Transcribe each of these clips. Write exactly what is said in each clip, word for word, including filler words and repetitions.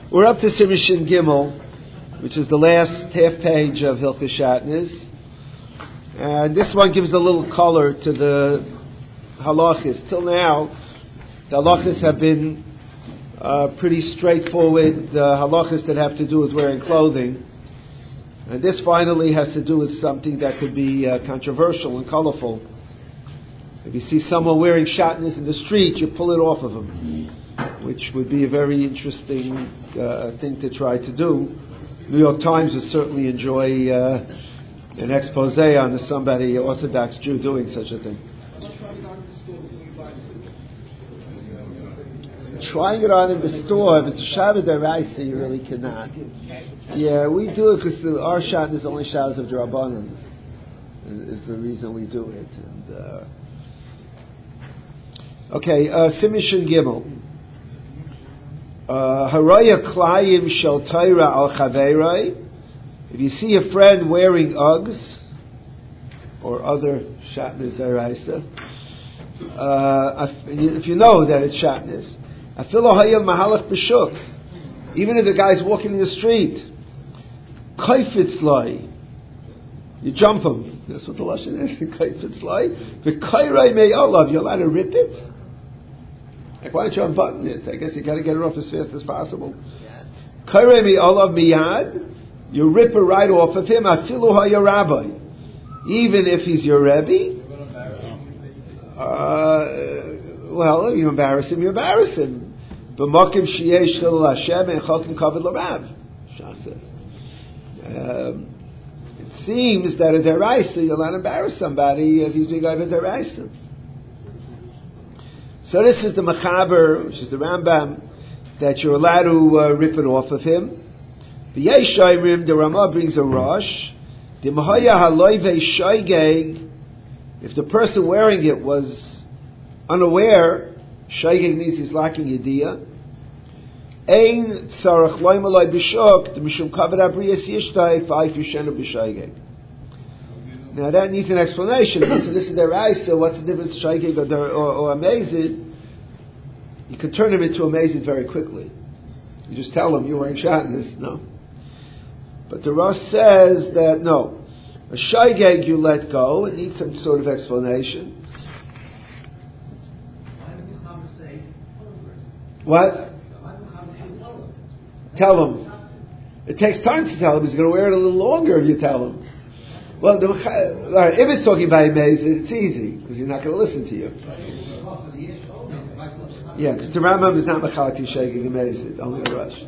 We're up to Simishin Gimel, which is the last half page of Hilchos Shatnez. And this one gives a little color to the halachas. Till now, the halachas have been uh, pretty straightforward, the halachas that have to do with wearing clothing. And this finally has to do with something that could be uh, controversial and colorful. If you see someone wearing shatnez in the street, you pull it off of him, which would be a very interesting uh, thing to try to do. New York Times would certainly enjoy uh, an expose on somebody, Orthodox Jew, doing such a thing. Trying it on in the store, if it's a Shabbat Deraisa, you really cannot. Yeah, we do it because our Shabbat is only Shabbos of Drabanan, is, is the reason we do it. And, uh, okay, uh, Simishin Gimel. Haraya Klayim Shel Torah Al Chaveirai. If you see a friend wearing Uggs or other Shatnez Deraisa, uh, if you know that it's Shatnez, Afilo Hayel Mahalach B'Shuk, even if the guy's walking in the street, Kaifetz Lai, you jump him. That's what the lashon is. Kaifetz Lai, v'Kairai Mei Olav. You're allowed to rip it. Like, why don't you unbutton it? I guess you got to get it off as fast as possible. Kairai Mei Olav Miyad. You rip it right off of him. Afilu Hayel Rabbi, even if he's your Rebbe. Uh, well, you embarrass him. You embarrass him. B'makim sheyesh shel Hashem and chokim kavod l'Rav. Shach says. Um, it seems that a deraisa, you'll not embarrass somebody if he's being over deraisa. So this is the Mechaber, which is the Rambam, that you're allowed to uh, rip it off of him. V'yesh shayrim, the Ramah brings a rush. D'mahaya haloyve shaygeg, if the person wearing it was unaware, shaygeg means he's lacking yediyah. Ein tzarach loy malay b'shok, the mishum kavod abriyas yishtay, fa'if yishenu b'shaygeg. Now that needs an explanation. So this is their eyes, so what's the difference shaygeg or, or, or amazed? You could turn him into amazed very quickly. You just tell him you're wearing shatnez, no? But the Rosh says that no. A shaygeg you let go, it needs some sort of explanation. What? Tell him. It takes time to tell him. He's going to wear it a little longer if you tell him. Well, the, right, if it's talking about amazed, it's easy because he's not going to listen to you. Yeah, because the Rambam is not mechalati shaking amazed, only the Rush.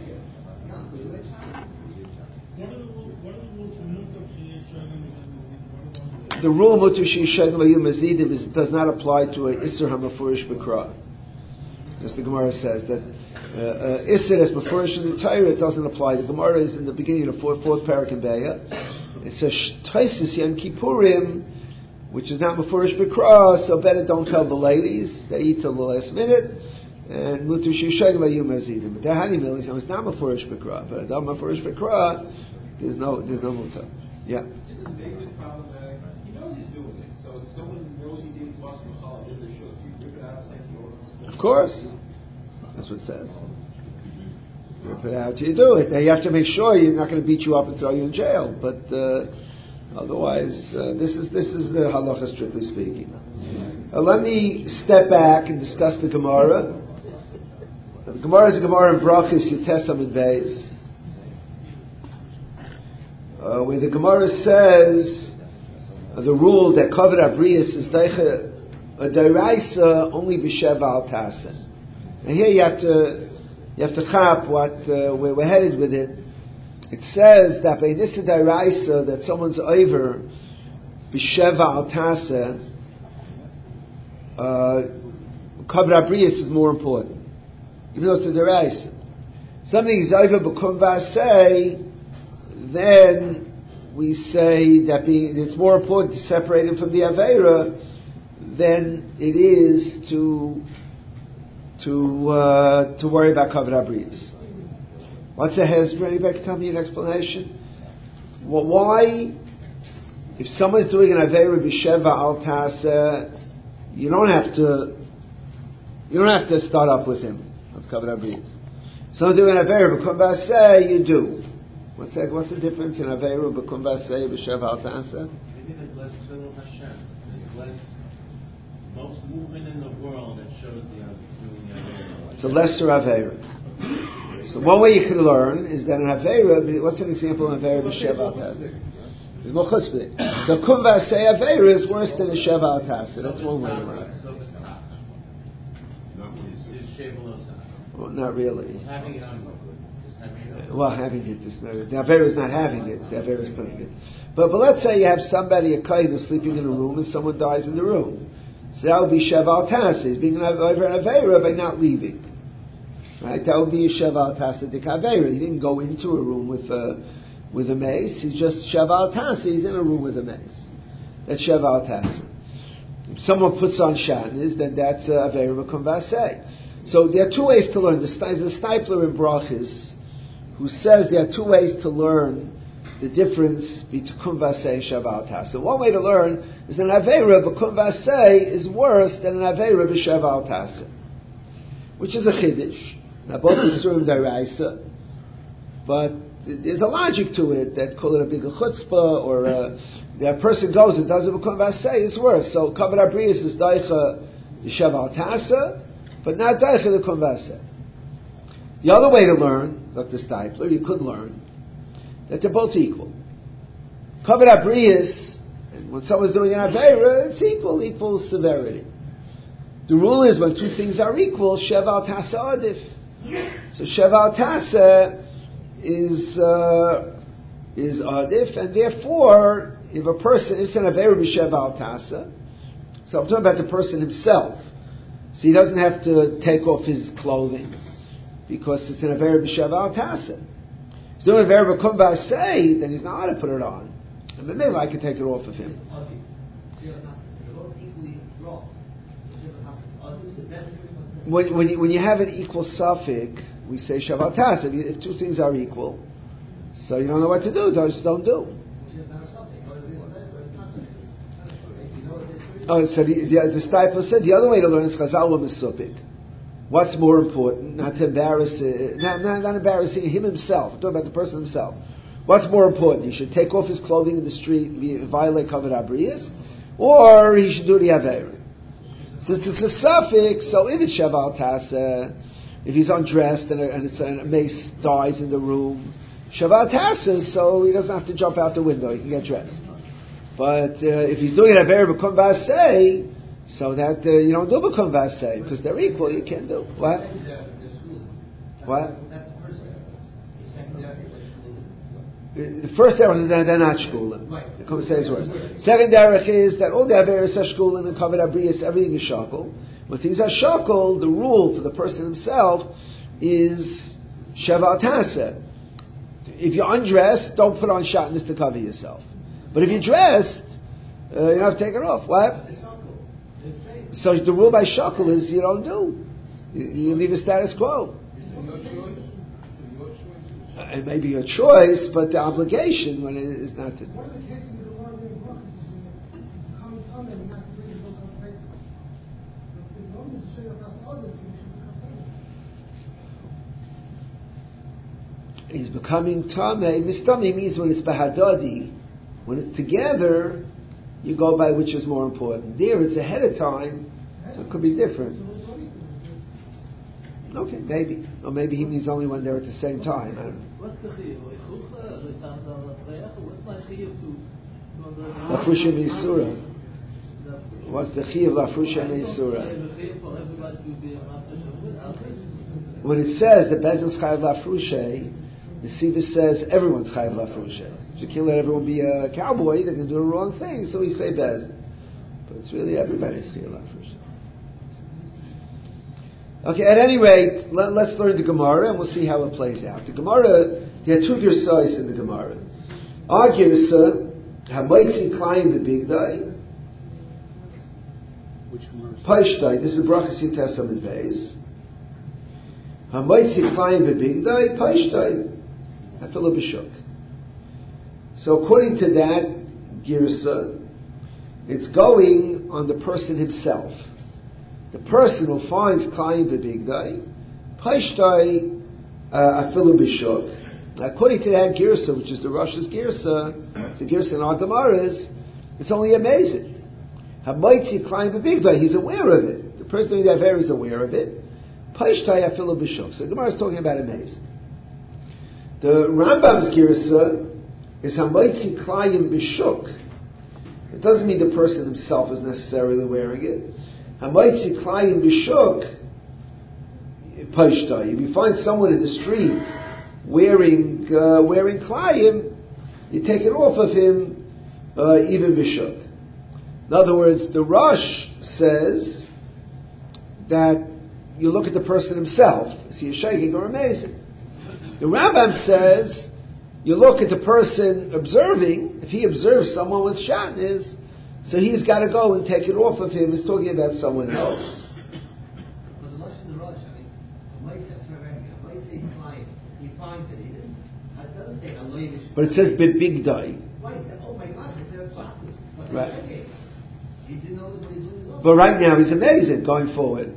The rule mutu sheishayim ayu mazidim is does not apply to a isur hamafurish b'kra. As the Gemara says that uh, uh, isur as mafurish in the Torah, it doesn't apply. The Gemara is in the beginning of the fourth, fourth parak in Be'ah. It says Taisus Yom Kippurim, which is not mafurish b'kra, so better don't tell the ladies. They eat till the last minute. And mutu sheishayim ayu mazidim. But the honey milk is not mafurish b'kra, but adam mafurish b'kra, there's no there's no muta. Yeah. Of course. That's what it says. You rip it out, you do it. Now you have to make sure you're not going to beat you up and throw you in jail. But uh, otherwise, uh, this is this is the halacha, strictly speaking. Uh, let me step back and discuss the Gemara. The Gemara is a Gemara in Brachos Yitesam and Beis, uh, where the Gemara says uh, the rule that kavod abriyas is deicha a deraisa only b'sheva al tasen. And here you have to you have to chap what uh, where we're headed with it. It says that by this deraisa that someone's over b'sheva al tasen, uh, kavod abriyas is more important, even though it's a deraisa. Something is over b'kum v'asei, then we say that being it's more important to separate him from the aveira than it is to to uh, to worry about kavod abriyas. What's a hezbollah? Anybody can tell me an explanation? Well, why, if someone's doing an aveira b'sheva al taseh, you don't have to you don't have to start up with him of kavod abriyas. So do an Avera B'kum V'aseh, you do. What's that? What's the difference in Avera B'kum V'aseh B'shev Al Ta'aseh? Maybe there's less Chilul Hashem. There's less, most movement in the world that shows the doing the Avera. It's a lesser Avera. So one way you can learn is that an Avera, what's an example of Avera B'shev Al Ta'aseh? There's more chutzpah. So Kum V'aseh Avera is worse than a Shev Al Ta'aseh. That's one way to learn. Well, not really. Having it on having it on. Well, having it is not. The Avera is not having it. The Avera is putting it. But but let's say you have somebody, a kohen, who's sleeping in a room, and someone dies in the room. So that would be Shev Al Ta'aseh. He's being an Avera by not leaving. Right? That would be a Shev Al Ta'aseh Dik Avera. He didn't go into a room with a with a mace. He's just Shev Al Ta'aseh. He's in a room with a mace. That's Shev Al Ta'aseh. If someone puts on shatnez, then that's uh, Avera B'kum V'aseh. So there are two ways to learn. There's a Stipler in Brachis who says there are two ways to learn the difference between Kum V'aseh and Shev Al Ta'aseh. One way to learn is that an Avera B'kum V'aseh is worse than an Avera B'Shev Al Ta'aseh, which is a Chiddush. Now both are Surim D'Oraisa, but there's a logic to it that call it a bigger chutzpah, or uh, that person goes and does it B'kum V'aseh is worse. So Kavod Abrius is Daicha B'Shev Al Ta'aseh, but not Daicha the Kum V'aseh. The other way to learn, Doctor Stipler, you could learn that they're both equal. Kavod Abrius, and when someone's doing an Avera, it's equal, equal severity. The rule is when two things are equal, Shev Al Ta'aseh Adif. So Shev Al Ta'aseh is uh, is Adif, and therefore, if a person, if it's an Avera B'Shev Al Ta'aseh, so I'm talking about the person himself, so he doesn't have to take off his clothing, because it's an Avera B'Shev Al Ta'aseh. If he's doing Avera B'kum V'aseh, then he's not allowed to put it on. And then maybe I can take it off of him. When, when, you, when you have an equal suffix, we say Shev Al Ta'aseh. If, if two things are equal, so you don't know what to do, just don't do. Oh, so the, the, the Stipler said the other way to learn is Chazal wa Mesupik. What's more important? Not to embarrass, uh, not, not, not embarrassing him himself. I'm talking about the person himself. What's more important? He should take off his clothing in the street, violate Kavod Abrius, or he should do the Avera. Since it's a suffix, so if it's Shev Al Ta'aseh, if he's undressed and a, and, it's, and a mace dies in the room, Shev Al Ta'aseh, so he doesn't have to jump out the window, he can get dressed. But uh, if he's doing an Avera B'kum V'aseh, so that uh, you don't do B'kum V'aseh, because they're equal, you can't do. What? What? The first derech is that they're not shkulim. The Kum says worse. Second derech is that all the averes are shkulim and Kavod Abrius, everything is shakel. When things are shakel, the rule for the person himself is Shev Al Ta'aseh. If you're undressed, don't put on shatnez to cover yourself. But if you're dressed, uh, you have to take it off. What? So the rule by shakel is you don't do. You, you leave a status quo. Uh, it may be your choice, but the obligation when it is not to. What are the cases of the one being brought? Becoming tummy and not to bring it on paper. So if one is to show you about other things, he's becoming tummy. Mistami means when it's bahadadi, when it's together, you go by which is more important. There, it's ahead of time, so it could be different. Okay, maybe. Or maybe he means only when they're at the same time. I don't know. What's the chiyuv? What's my chiyuv to Lafrusha Meisura? What's the chiyuv Lafrusha Meisura? When it says that Bezin's chayav Lafrusha, the Siva says everyone's chayav Lafrusha. You can't let everyone be a cowboy; they can do the wrong thing. So we say Bezin, but it's really everybody's chayav Lafrusha. Okay, at any rate, let, let's learn the Gemara and we'll see how it plays out. The Gemara, there are two girsais in the Gemara. Our girsa, Hamaitzi Klayim B'Bigdai, which Gemara? Paishtai, this is Brachas Yitesam and Beis. Hamaitzi Klayim B'Bigdai, Paishtai, Afilu B'Shuk. So according to that girsa, it's going on the person himself. The person who finds Klayim B'Bigdai, Paishtai, afilu b'shuk. According to that girsa, which is the Rosh's girsa, the girsa in our Gemaras, it's only amazing. Hamaitzi climb a big day. He's aware of it. The person doing that Avera is aware of it. Paishtai afilu b'shuk. So the Gemara is talking about amazing. The Rambam's girsa is hamaitzi climb b'shuk. It doesn't mean the person himself is necessarily wearing it. Hamaitzi climb b'shuk. Paishtai. If you find someone in the street wearing uh, wearing klayim, you take it off of him, uh, even b'shuk. In other words, the Rosh says that you look at the person himself, is he shaking or amazing? The Rambam says you look at the person observing. If he observes someone with shatnez, so he's got to go and take it off of him. He's talking about someone else. But it says big day. Right. But right now he's amazing. Going forward,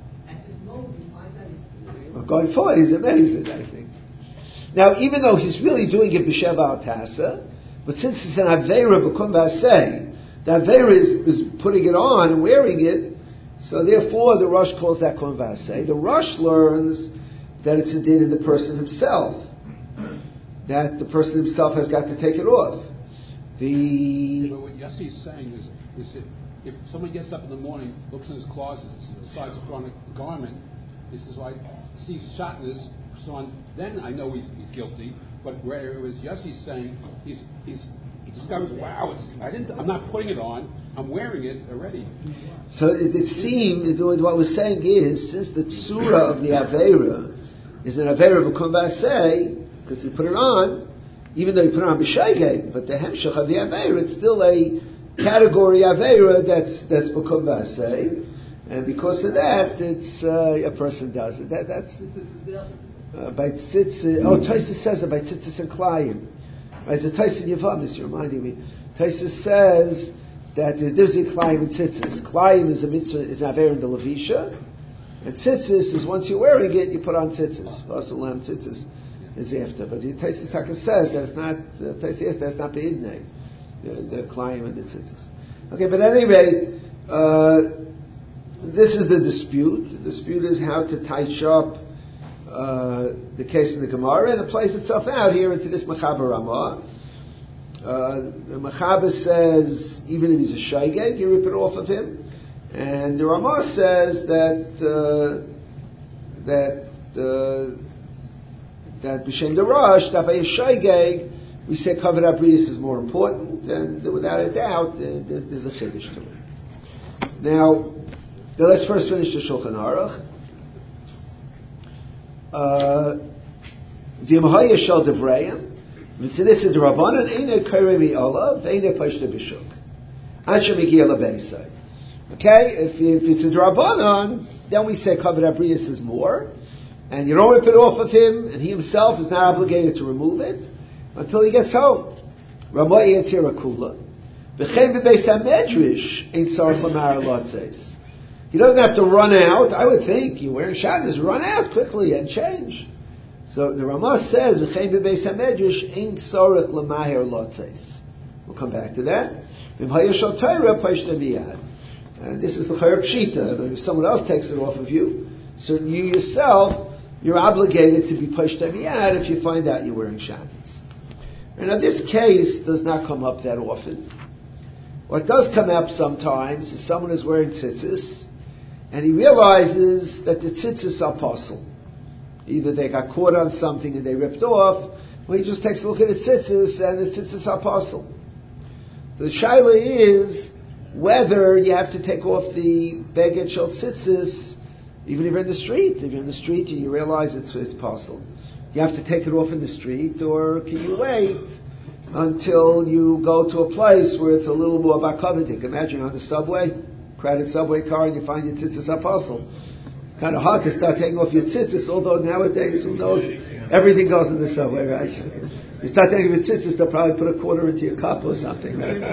well, going forward he's amazing. I think. Now, even though he's really doing it b'sheva al tasa, but since it's an avera b'kum v'asei, the avera is, is putting it on and wearing it. So therefore, the Rosh calls that kum v'asei. The Rosh learns that it's a din in the person himself. That the person himself has got to take it off. The yeah, but what Yossi is saying is, is that if someone gets up in the morning, looks in his closet, decides to put on a garment, he says, well, I see shatnez, so on, then I know he's, he's guilty. But where it was Yossi's saying, he's, he's, he discovers, wow, it's, I didn't, I'm not putting it on, I'm wearing it already. So it, it seemed, what we're saying is, since the tzura of the Avera is an Avera b'kum v'asei, because he put it on, even though he put it on b'shegeg, but the hemshach of the Aveira, it's still a category Aveira that's that's b'kum v'asei, and because of that, it's uh, a person does it. That, that's uh, by tzitzis. Oh, Tosfos says it by tzitzis and klayim. Right, it's a Tosfos Yevamis. You're reminding me. Tosfos says that there's a klayim and tzitzis. Klayim is a mitzvah, is an Aveira in the levisha, and tzitzis is once you're wearing it, you put on tzitzis. Also, lamb tzitzis is after, but the Tosfos Taka says that it's not uh, Tosfos that's not beidnei, the, the klayim and the tzitzis. Okay, but at any rate, uh, this is the dispute. The dispute is how to touch up uh, the case of the Gemara, and it plays itself out here into this Mechaber Ramah. Uh, the Mechaber says even if he's a shaygeg, you rip it off of him, and the Ramah says that uh, that. Uh, that b'shem the Rosh, that by a shaygeg, we say covered abrius is more important, and without a doubt, uh, there's, there's a chiddush to it. Now, now, let's first finish the Shulchan Aruch. V'yimahaya shel devreim, v'tzidis is rabbanon einay kairei mi'ola, v'einay pashta b'shuk. Anshe migia lebeisai. Okay, if, if it's a rabbanon, then we say covered abrius is more. And you don't rip it off of him, and he himself is not obligated to remove it until he gets home. Ramah Yetzira Kula. B'chem b'beis hamedrash ain't sarach l'mar lotzes. He doesn't have to run out. I would think you wearing shatnez, run out quickly and change. So the Ramah says b'chem b'beis hamedrash ain't sarach l'mar lotzes. We'll come back to that. V'mhaya shel Torah pashta miyad. And this is the Chayr Pshita. But if someone else takes it off of you, so you yourself, you're obligated to be pashta miyad if you find out you're wearing shatnez. And now this case does not come up that often. What does come up sometimes is someone is wearing tzitzis, and he realizes that the tzitzis are possible. Either they got caught on something and they ripped off, or he just takes a look at the tzitzis and the tzitzis are possible. The shaila is whether you have to take off the beged shel tzitzis. Even if you're in the street, if you're in the street and you realize it's, it's possible, you have to take it off in the street, or can you wait until you go to a place where it's a little more bakavidik? Imagine on the subway, crowded subway car, and you find your tzitzis apostle. It's kind of hard to start taking off your tzitzis, although nowadays, who knows, everything goes in the subway, right? You start taking your tzitzis, they'll probably put a quarter into your cup or something, right?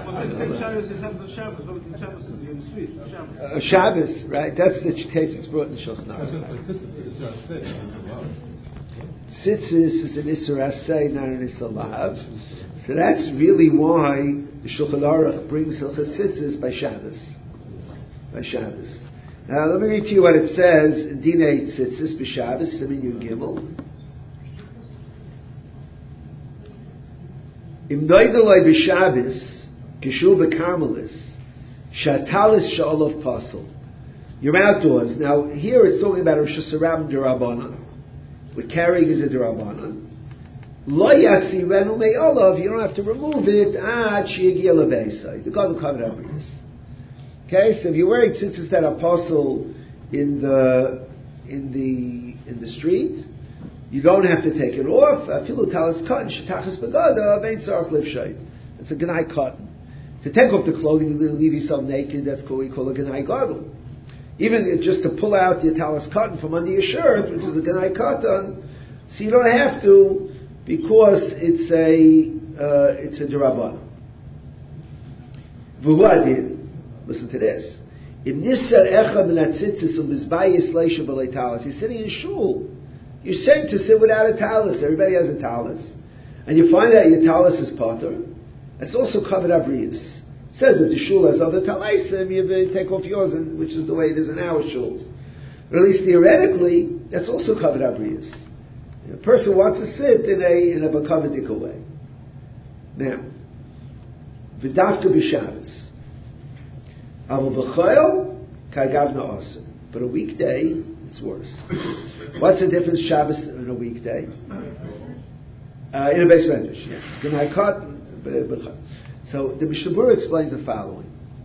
Uh, Shabbos, right? That's the case that's brought in the Shulchan Aruch. tzitzis is an Isser Asay, not an Isser Lav. So that's really why the Shulchan Aruch brings Hilchas Tzitzis by Shabbos. By Shabbos. Now let me read to you what it says in Dinei Tzitzis b'Shabbos, Simin Yud Gimel. Im noidaloi b'Shabbos, kishu b'Karmelis, shatalis sha'olov pasel. You're outdoors. Now here it's talking about Rosh Hashanah d'Rabbanan. What carrying is a d'Rabbanan. Lo yasirenu me'olov, you don't have to remove it, ad she'yagiyah lebeisai. The God will cover it up. Okay, so if you're wearing tzitzis that are apostle in the in the in the street, you don't have to take it off. Afilu talis cotton shetachas begada vein tzarich livshayt. It's a ganai cotton. To take off the clothing and leave yourself naked, that's what we call a ganai gadol. Even just to pull out your talis cotton from under your shirt, which is a ganai cotton, so you don't have to because it's a uh, it's a derabbanan. V'huadin. Listen to this. Im nisar echa min hatzitzis u'mizbayis leisha b'lei talis. You're sitting in shul. You're sent to sit without a talis. Everybody has a talis. And you find out your talis is potter. It's also covered abriyas. It says if the shul has other talisim, you take off yours, and, which is the way it is in our shuls. But at least theoretically, that's also covered abriyas. A person wants to sit in a in a bakavadika way. Now, v'dafka b'Shabbos. But a weekday, it's worse. What's the difference Shabbos and a weekday? Uh, in a base medrash, yeah. So the Mishnah Berurah explains the following: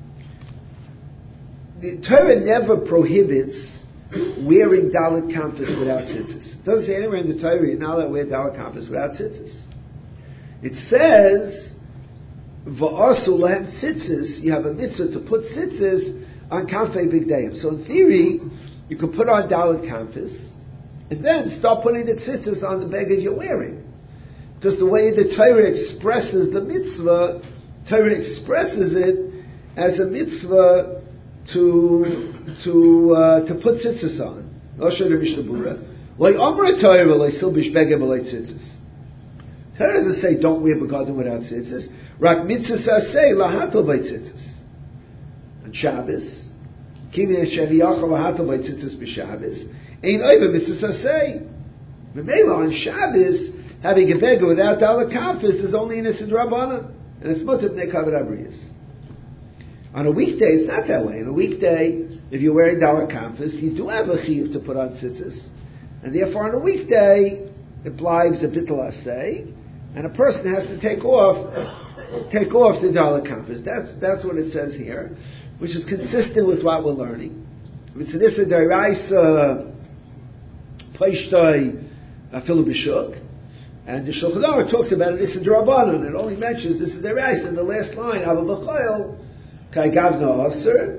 the Torah never prohibits wearing dalit kanfas without tzitzis. It doesn't say anywhere in the Torah you're not allowed to wear dalit kanfas without tzitzis. It says, Va'asu lahem tzitzis, you have a mitzvah to put tzitzis on kanfei bigdayim. So in theory, you could put on dalit kanfas, and then start putting the tzitzis on the beged you're wearing. Because the way the Torah expresses the mitzvah, Torah expresses it as a mitzvah to to uh, to put tzitzis on. I'll show you the Mishnah Berurah. Like Amar Torah, like silbish beged b'lei tzitzis. Torah doesn't say don't wear begadim without tzitzis. Rak mitzvah say lahato by tzitzis. On Shabbos, kimi sheviyachol lahato by tzitzis b'Shabbos. Ein oiva mitzvah say. Memela on Shabbos, having a beggar without dalit kanfas is only in a sidrabana, and it's mutter b'nei kavod abriyas. On a weekday, it's not that way. On a weekday, if you're wearing dalit kanfas, you do have a chiyuv to put on tzitzis, and therefore on a weekday, it blives a bittul asay, and a person has to take off, take off the dalit kanfas. That's that's what it says here, which is consistent with what we're learning. It's an issa d'oraisa pleishtoi afilu b'shuk, and the Shulchan Aruch talks about it issa d'rabanan. It only mentions this is d'oraisa in the last line. Ava b'choil kai gavna aser.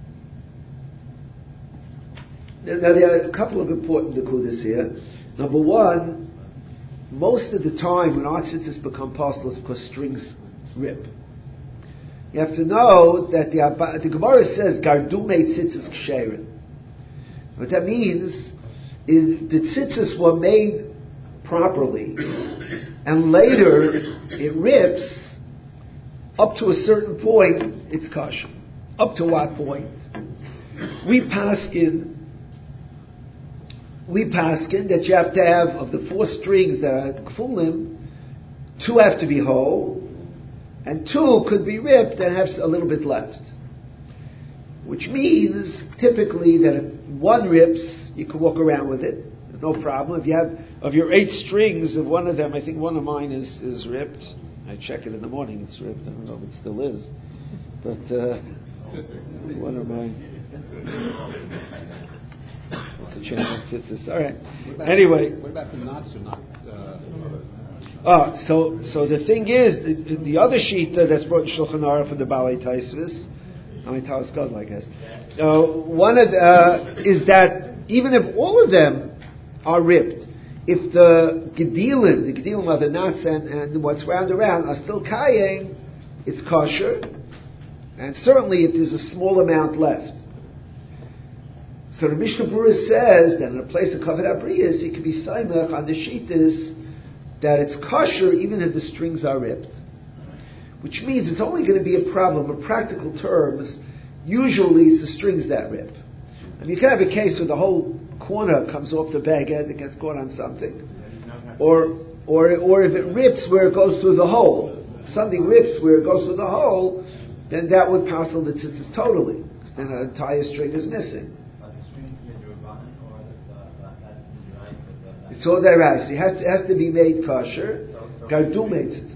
Now there are a couple of important nekudas here. Number one, most of the time when our tzitzis become possible is because strings rip. You have to know that the, the Gemara says gardume tzitzis ksherin. What that means is the tzitzis were made properly, and later it rips. Up to a certain point, it's kosher. Up to what point? We paskin. We paskin that you have to have, of the four strings that are kfulim, two have to be whole, and two could be ripped and have a little bit left. Which means, typically, that if one rips, you can walk around with it. There's no problem. If you have, of your eight strings, of one of them, I think one of mine is, is ripped. I check it in the morning, it's ripped. I don't know if it still is. But, uh, one of mine. The tzitzis. All right. What about, anyway, what about the knots or not? Uh, oh, so so the thing is, the, the other shita that's brought in Shulchan Aruch for the Balei Taisvis, I mean Talis Gadol, I guess. Uh, one of the, uh, is that even if all of them are ripped, if the gedilim, the gedilim are the knots and, and what's round around are still kaying, it's kosher, and certainly if there's a small amount left. So the Mishnah Berurah says that in a place of Kavod Abriyos, you can be saimach on the shittas that it's kosher even if the strings are ripped. Which means it's only going to be a problem in practical terms. Usually it's the strings that rip. I mean, you can have a case where the whole corner comes off the baguette, it gets caught on something. Or, or, or if it rips where it goes through the hole. Something rips where it goes through the hole, then that would passel the tzitzis totally. Then an entire string is missing. It's all deraisa. It has to, it has to be made kosher. Gardu made tzitzis.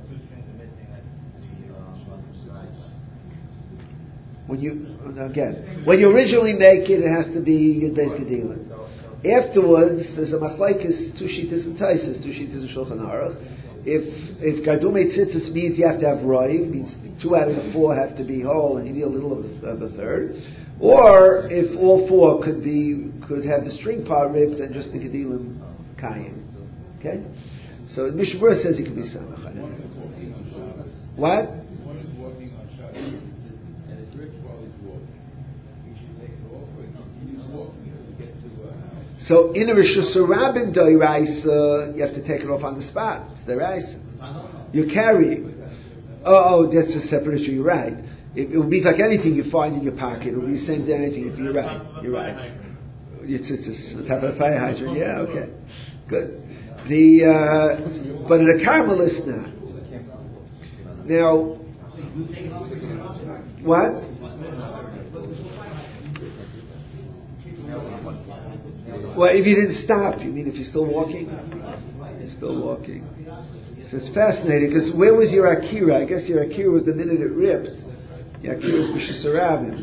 When you again, when you originally make it, it has to be Yud Beis Gedilin. Afterwards, there's a machlekes, two shittas and taisis, two shittas and Shulchan Aruch. If if Gardu made tzitzis means you have to have roiv, means two out of the four have to be whole, and you need a little of, of a third. Or if all four could be could have the string part ripped and just the Gedilim Kayim. Okay? So Mishnah Berurah says he can be samach. What? One is walking on Shabbos, and it rips while he's walking. He should take it off, or he continues walking until he gets to a house. So in a Rishus Rabbim Doiraisa, you have to take it off on the spot. It's Doiraisa. You're carrying. Oh, oh, that's a separate issue. You're right. It, it would be like anything you find in your pocket. It would be the same thing. Anything. You're right. You're right. It's it's, it's on top of a fire hydrant. Yeah. Okay. Good. The uh, but in a Carmelist now. Now, what? Well, if you didn't stop, you mean if you're still walking? You're still walking. So it's fascinating, because where was your Akira? I guess your Akira was the minute it ripped. Your Akira was B'Shus Harabim.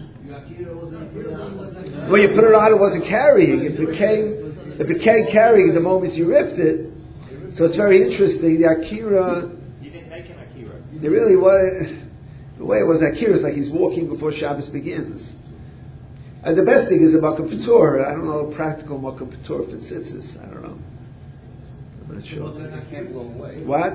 When you put it on, it wasn't carrying. It became, it became carrying the moment you ripped it. So it's very interesting. The Akira... You didn't make an Akira. It really was... The way it was Akira is like he's walking before Shabbos begins. And the best thing is a Makom Patur. I don't know a practical Makom Patur for tzitzis. I don't know. I'm not sure. What?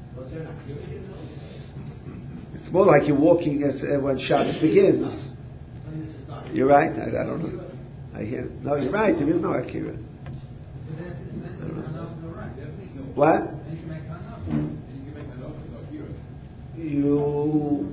It's more like you're walking as uh, when Shabbos begins. You're right. I, I don't know. I hear. No, you're right. There is no Akira. I don't know. What? You.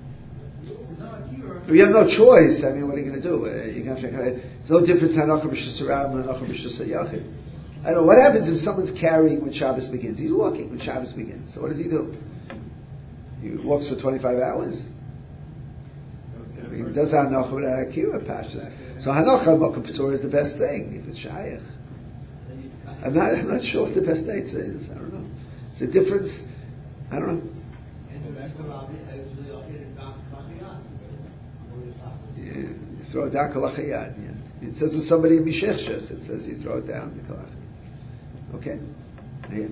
You have no choice. I mean, what are you going to do? Uh, you have to, there's no difference in Hanochah B'Shus Harabim and Hanochah B'Shus Hayachid. I don't know what happens if someone's carrying when Shabbos begins. He's walking when Shabbos begins. So what does he do? He walks for twenty-five hours. I mean, does Hanochah without Akira Pashas? So Hanochah Makom Patur is the best thing if it's Shayach. I'm not. I'm not sure what the best date is. I don't know. It's a difference. I don't know. Yeah, you throw it down kalachayad. Yeah. It says with somebody in Mishechshech, it says you throw it down the kalach. Okay. Yeah.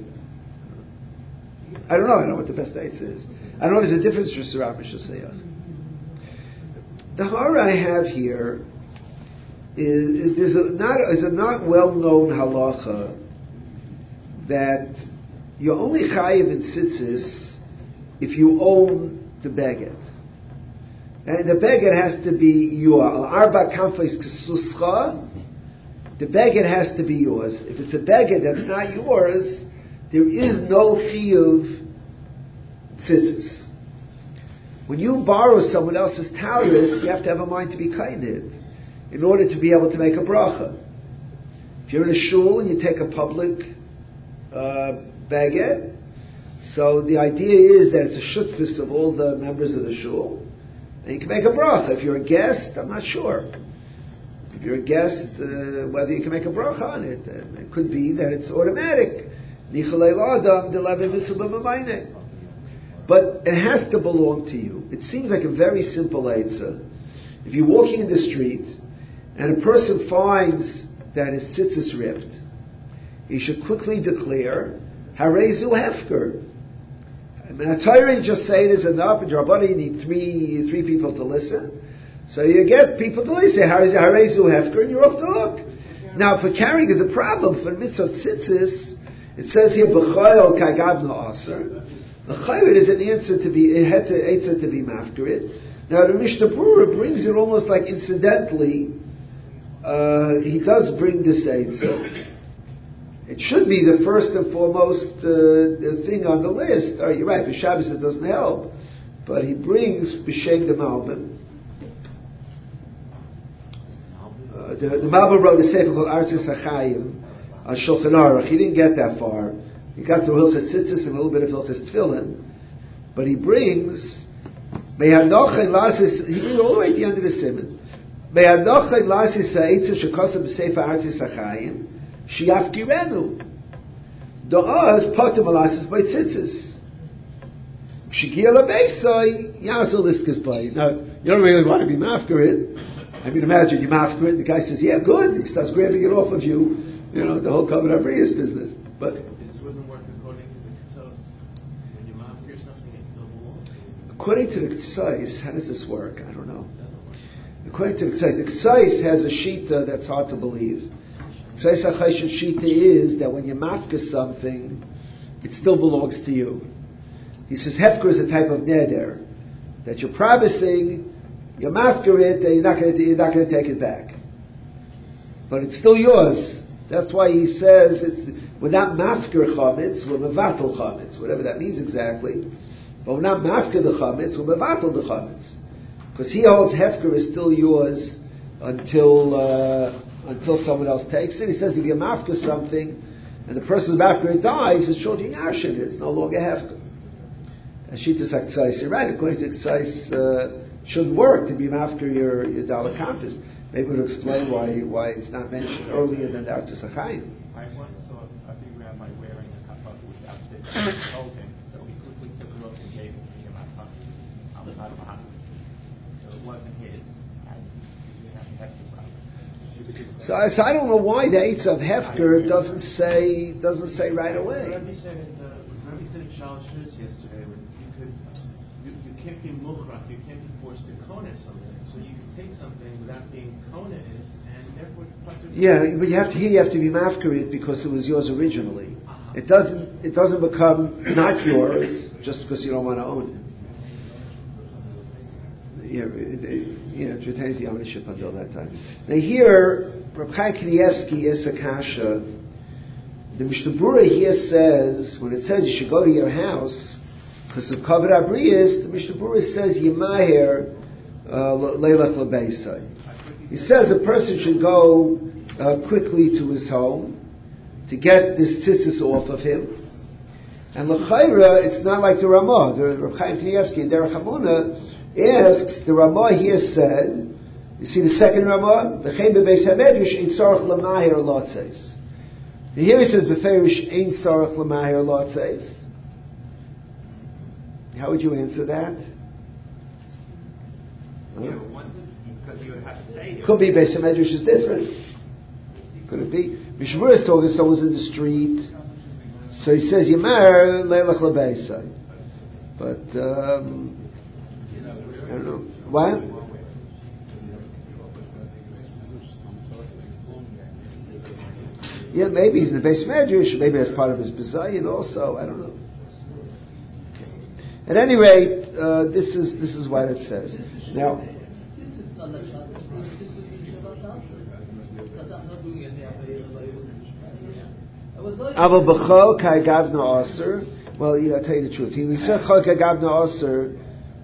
I don't know. I don't know what the best date is. I don't know if there's a difference for Sarab Mishasayach. The hara I have here is, is, a not, is a not well-known halacha that you're only chayiv in tzitzis if you own the beged. And the beged has to be yours. Arba kanfos kesuscha. The beged has to be yours. If it's a beged that's not yours, there is no chiyuv tzitzis. When you borrow someone else's talis, you have to have a mind to be kainid in order to be able to make a bracha. If you're in a shul and you take a public uh, beged, so the idea is that it's a shutfus of all the members of the shul, and you can make a bracha. If you're a guest, I'm not sure. If you're a guest, uh, whether you can make a bracha on it. Uh, it could be that it's automatic. But it has to belong to you. It seems like a very simple eitzah. If you're walking in the street and a person finds that his tzitzis ripped, he should quickly declare, Harezu Hefker. I mean, a Torah just say it is enough, and Rabbanah, you need three three people to listen. So you get people to listen, Harezu Hefker, and you're off the hook. Now, for carrying is a problem. For mitzvah tzitzis, it says here, B'chayel kagavna aser. The chayvit is an answer to be, it had to, answer to be mafkarit. Now the Mishnah Berurah brings it almost like incidentally, uh, he does bring this eitzah. It should be the first and foremost uh, thing on the list. Oh, you're right, for Shabbos it doesn't help. But he brings B'Shem the Malbim. Uh, the, the Malbim wrote a sefer called Artzis HaChaim on Shulchan Aruch. He didn't get that far. He got to Hilchas Tzitzis and a little bit of Hilchas Tefillin. But he brings Mehanochen Lasis, he brings all the way to the end of the Simon. Mehanochen Lasis Ha'etzah Shekosam B'Sefer Artzis HaChaim Shiaf Girenu. Da'az Potem Lasis by Tzitzis. Shikia Labeisai Yazel Liskas Bay. Now, you don't really want to be mafkarit. I mean, imagine you mafkarit, and the guy says, yeah, good. He starts grabbing it off of you. You know, the whole Covenant of Reyes business. But this wouldn't work according to the Ketzos. When you mafkir something, it still belongs to you. According to the Ketzos, how does this work? I don't know. According to the Ketzos, the Ketzos has a shita that's hard to believe. Ketzos HaChoshen shita is that when you mafkir something, it still belongs to you. He says hefker is a type of neder that you're promising, you mafker it, and you're not going to you're not going to take it back, but it's still yours. That's why he says it's, we're not mafker chametz, we're mevatel chametz, whatever that means exactly. But we're not mafker the chametz, we're mevatel the chametz, because he holds hefker is still yours until uh, until someone else takes it. He says if you mafker something and the person who's mafker it dies, it's short yashin, it's no longer hefker. Shitas HaKetzos, you're right. According to Ketzos, uh, should work to be after your your dollar compass. Maybe we'll explain why why it's not mentioned earlier than the Artzis HaChaim. I once saw a big rabbi wearing a kappa without sticks. Told him, so he quickly took it off and gave it to him on top of the house. So it wasn't his. I didn't have to hefker problem. So, so I don't know why the Eitz of Hefker doesn't say doesn't say right away. Rabbi said in the Rabbi said in Shalosh Shus yesterday. You, you can't be mukhrach, you can't be forced to kona something. So you can take something without being kona is, and therefore it's part of. Yeah, but you have to here you have to be mafkarit because it was yours originally. Uh-huh. It doesn't it doesn't become not yours just because you don't want to own it. Yeah, it, it, yeah, it retains the ownership until that time. Now here, Reb Chaim Kanievsky is a kasha. The Mishnah Berurah here says when it says you should go to your house. Because of Kavod Abriyas, the Mishnah Berurah says Yemaher Leilach Lebeisai. He says a person should go uh, quickly to his home to get this tzitzis off of him. And L'chaira, it's not like the Ramah. The Reb Chaim Kanievsky in Derech Hamuna asks, the Ramah here said, you see the second Ramah, the V'chein bebeis hamedrash ein tzarich lemaher lotzeis. And here he says beferish ein tzarich lemaher lotzeis. How would you answer that? You know, one, because you would have to say Could be Beis HaMedrash is different. Could it be? Mishnah Berurah is talking someone's in the street, so he says Yemar Leilach Lebeisai. But um, I don't know. What? Yeah, maybe he's in the Beis HaMedrash, maybe that's part of his Bizayin also. I don't know. At any rate, uh, this is this is what it says. Now, Aval b'chol kai gavna aser. Well, yeah, I'll tell you the truth. He says chol kai gavna aser.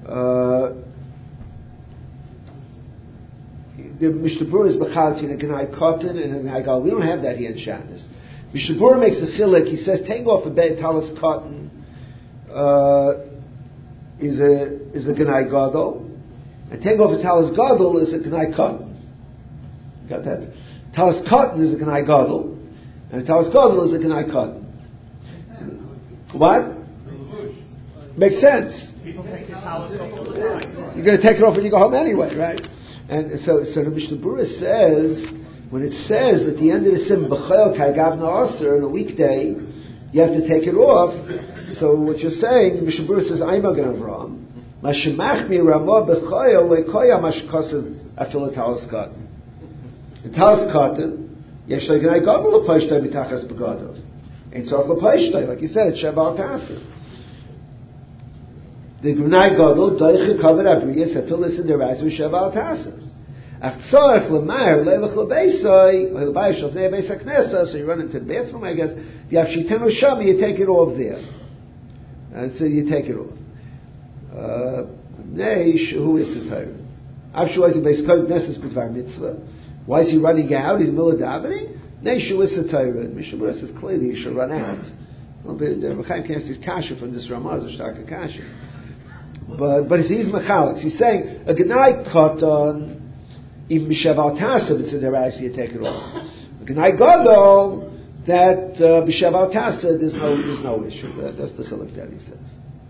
The Mishnah Berurah is b'chal in a gnai cotton and a gnai gal. We don't have that here in Shabbos. Mishnah Berurah makes a chilek. He says take off a bed talis cotton. Uh, is a is a Gnai Gadol, and take off a Talis Gadol is a Gnai Cotton. Got that? Talis Cotton is a Gnai Gadol, and a Talis Gadol is a Gnai Cotton. What? Makes sense. people take the talis off all the time. You're going to take it off when you go home anyway, right? And so, so the Mishnah Berurah says, when it says at the end of the sim, B'chayel kai gavna aser, on a weekday, you have to take it off. So what you're saying, the Mishnah Berurah says, I'm a gan Avram. Mashemach mi ramah b'chayel le'koya mashkasav afil talis cotton. In talis cotton, yesh le'gnai gadol l'paishtay mitachas b'gadol. Ain't tzarich l'paishtay, like you said, it's sheval tasif. The Gnai Gadol doiche covered abriyas afil listen derazu sheval tasif. Ach tzorech l'mayr leilach l'beisai, or l'bayis shal bnei beis haknesa, so you run into the bathroom, I guess, you have shitenu shami, you take it off there. And so you take it off. Neish, who is the Torah? Avshu is beis knesses b'dvar mitzvah. Why is he running out? He's in the middle of davening? Neish, who is the Torah? Mishnah Berurah says clearly he should run out. Well, but the Rechaim can't see kasha from this Ramaz or Shtaka kasha. But but he's mechalik. He's saying a gnai katan. Even b'shev al tasa, it's a deraisa, you take it off. Gnai gadol, that uh, b'shev al tasa, there's no there's no issue. That, that's the chiluk that he says.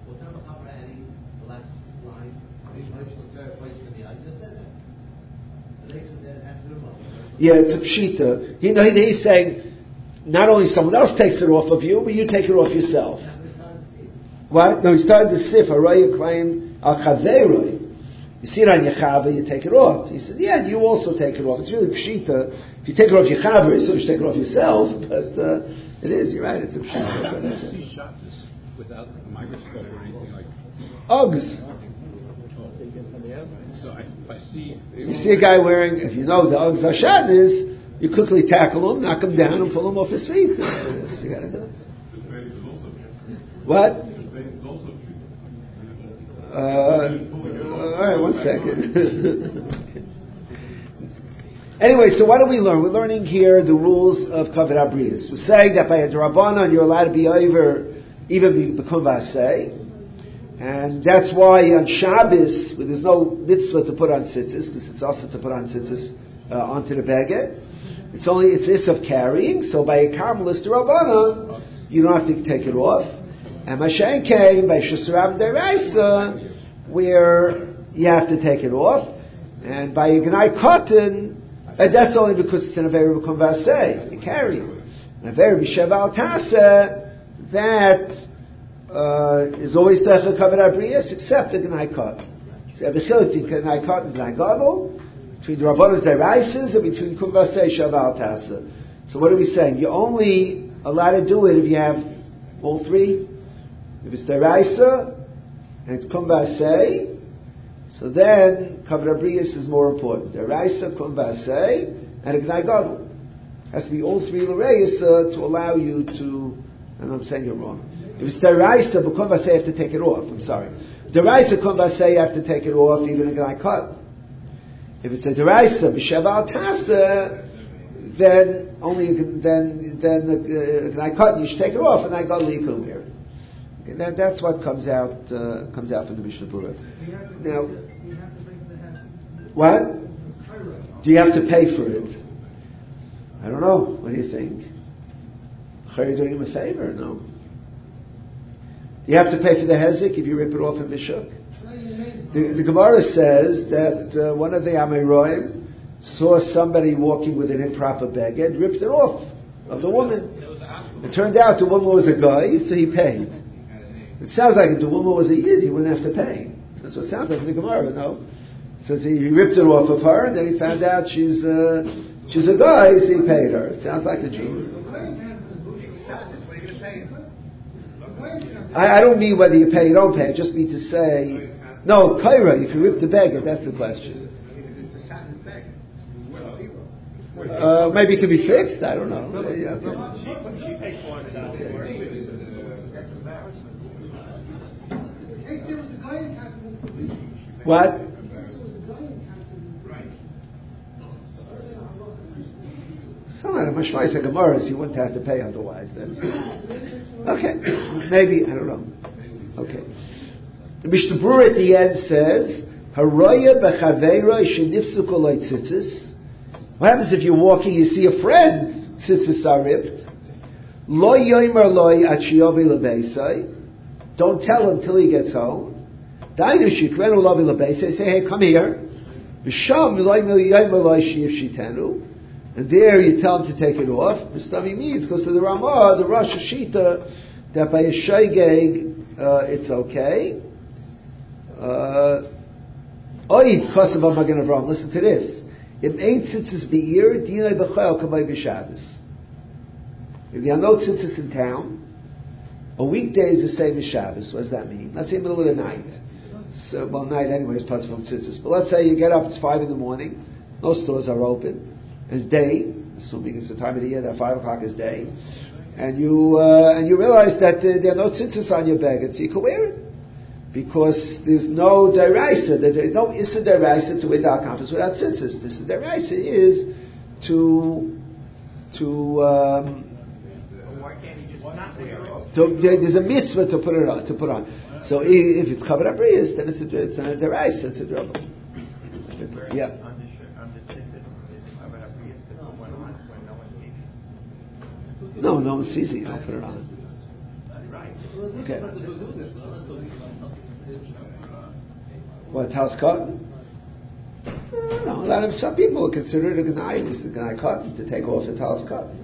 Yeah, it's a pshita. You know, he's saying not only someone else takes it off of you, but you take it off yourself. What? No, he started the sif. Araya claimed al chaveroi. You see it on your chava, you take it off. He said, yeah, you also take it off. It's really pshita. If you take it off your chava, you sort of take it off yourself, but uh, it is, you're right, it's a pshita. How do you see shotness without a microscope or anything like Uggs. So I, if I see... If you see a guy wearing, if you know the Uggs are shotness, you quickly tackle him, knock him down, and pull him off his feet. That's what you gotta do. What? Uh... All right, one second. Anyway, so what do we learn? We're learning here the rules of Kavod Abrius. We're saying that by a Drabanan you're allowed to be over even become Vasei. And that's why on Shabbos, where there's no mitzvah to put on tzitzis, because it's also to put on tzitzis uh, onto the beged, it's only, it's is of carrying, so by a Carmelist Drabanan, you don't have to take it off. And Mashen came by Shusarab Deraisa, where you have to take it off, and by Yignai Cotton, and that's only because it's in a very conversation. You carry it. And a very Bishaval Tasa, that uh, is always Techa Kavod Abrius, except the Gnai Cotton. So you have a chiluk between Gnai Cotton and Gnai Gadol, between the Rabbanos Deraises, and between Conversation Shaval Tasa. So what are we saying? You're only allowed to do it if you have all three. If it's Deraisa, and it's Conversation, so then, Kavod Abrius is more important. Deraisa, Kum Vasei, and a Gnai Gadol. Has to be all three L'Reisa to allow you to, and I'm saying you're wrong. If it's Deraisa, but Kum Vasei, you have to take it off. I'm sorry. Deraisa, Kum Vasei, you have to take it off, even a Gnai Gadol. If it's a Deraisa, B'Shev Al Tasa, then only, then, then the Gnai Gadol, you should take it off, and Gnai Gadol, you can wear it. Okay, that, that's what comes out uh, comes out from the Mishnah Berurah. Now, what? Do you have to pay for it? I don't know. What do you think? Are you doing him a favor? No. Do you have to pay for the hezek if you rip it off in Bishuk? The, the Gemara says that uh, one of the Amoraim saw somebody walking with an improper beged, ripped it off of the woman. It turned out the woman was a guy, so he paid. It sounds like if the woman was a yid, he wouldn't have to pay. That's what it sounds like in the Gemara, no? So he, he ripped it off of her, and then he found out she's uh, she's a guy, so he paid her. It sounds like a Jew. I, I don't mean whether you pay or don't pay. I just mean to say, no, kaira, if you rip the beggar, that's the question. Uh, maybe it can be fixed, I don't know. Yeah, okay. She paid four hundred dollars for it. What? Some of the Mashmais and Gemaras you wouldn't have to pay otherwise. That's okay. Maybe, I don't know. Okay. The Mishnah Berurah at the end says, Haraya b'chaveira shenifsu kolay tzitzis. What happens if you're walking, you see a friend, tzitzis are ripped? Lo yoimer loy at shiyovi lebeisai. Don't tell him till he gets home. Dainu shikrenu lavi lebeisai. Say, hey, come here. V'sham v'loy yoimer loy shiyiv shitenu. And there you tell him to take it off. Mistami means, because to the Ramah, the Rosh Hashita, that by a shaygeg, uh, it's okay. Oid kosav Magen Avraham. Listen to this. If ain't tzitzis be'ir, dinay b'chayel kamay b'Shabbos. If you have no tzitzis in town, a weekday is the same as Shabbos. What does that mean? Let's say middle of the night. So, well, night anyway is plus from tzitzis. But let's say you get up, it's five in the morning, No stores are open. It's day, assuming it's the time of the year that five o'clock is day, and you uh, and you realize that uh, there are no tzitzis on your bag, so you can wear it because there's no deraisa. There's no issa deraisa to wear dark compass without tzitzis. This deraisa is to to. Um, Why can't he just not wear it? So there, there's a mitzvah to put it on. To put on. So if, if it's covered up riyas, then it's a it's a deraisa. It's a dribble. Yeah. On the shirt, on the tzitzit, is it covered up riyas to put one on when no one sees it? No, no one sees it. You don't put it on. Right. Okay. What, house cotton? I don't know. A lot of some people consider it a gnai, it was a gnai cotton to take off the house cotton.